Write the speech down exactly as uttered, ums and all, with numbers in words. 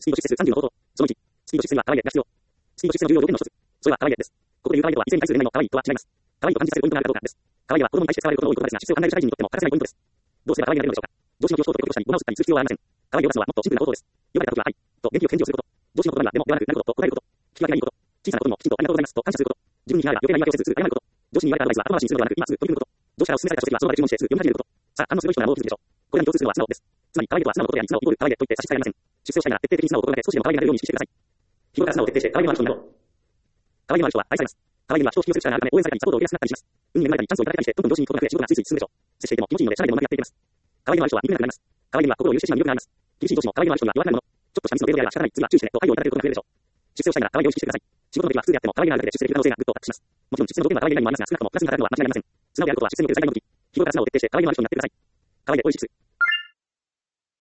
スピード出世数さんじゅうの方法。そのいち、スピード出世には可愛い絵が必要。スピード出世の重要要件の一つ。それは可愛い絵です。ここで言う可愛いとは、異性に対する恋愛の可愛いとは違います。可愛いと感じさせるポイントがあるかどうかです。可愛いは子供に対して使われることの多い言葉ですが、出世を考える社会人にとっても欠かせないポイントです。どうすれば可愛いになれるのでしょうか。動詞の形容ということしたり、語直ししたりする必要はありません。可愛いを出すのはもっとシンプルな方法です。呼ばれた時ははい、と元気よく返事をすること。動詞の言葉がでもではなくなることと答えること。聞き分けがいいこと。小さなことにもきちんとありがとうございますと感謝すること。自分に非があれば余計な言い訳をせずすぐ謝ること。上司に言われたアドバイスは後回しにするのではなく今すぐ取り組むこと。上司からお勧めされた書籍はその場で注文してすぐ読み始めること。さあ、反応する人ならどう気づくでしょう。これらに共通するのは素直です。つまり、可愛いとは素直なことであり、素直イコール可愛いと言って差し支えありません。出世をしたいなら徹底的に素直を心がけ、少しでも可愛いになれるように意識してください。日頃から素直を徹底して可愛いのある人になろう。可愛いのある人は愛されます。可愛いには人を引き寄せる力があるため、応援されたりサポートを受けやすくなったりします。運に恵まれたりチャンスをいただいたりして、特に上司に行くことが増え、仕事がスイスイ進むでしょう。接していても気持ちいいので社内でもうまくやっていけます。可愛いのある人は憎めなくなります。可愛いには心を許してしまう魅力があります。厳しい上司も可愛いのある人には弱くなるもの。ちょっとしたミスの程度であれば仕方ない。次は注意してねと配慮をいただけることが増えるでしょう。出世をしたいなら可愛いを意識してください。仕事の時は普通であっても可愛いがあるだけで出世できる可能性がぐっとアップします。もちろん出世の条件は可愛い以外にもありますが、少なくともプラスに働くのは間違いありません。素直であることは出世における最大の武器。日頃から素直を徹底して可愛いのある人になってください。可愛いで美味しく。